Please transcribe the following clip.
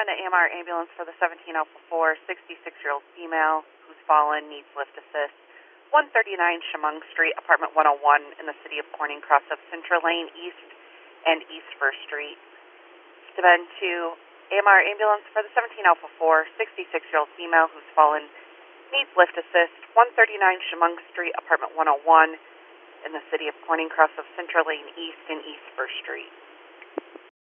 send an AMR ambulance for the 17 Alpha 4, 66-year-old female who's fallen, needs lift assist. 139 Chemung Street, apartment 101 in the city of Corning, cross of Central Lane East and East First Street. To Ben to AMR ambulance for the 17 Alpha 4, 66-year-old female who's fallen, needs lift assist. 139 Chemung Street, apartment 101 in the city of Corning, cross of Central Lane East and East First Street.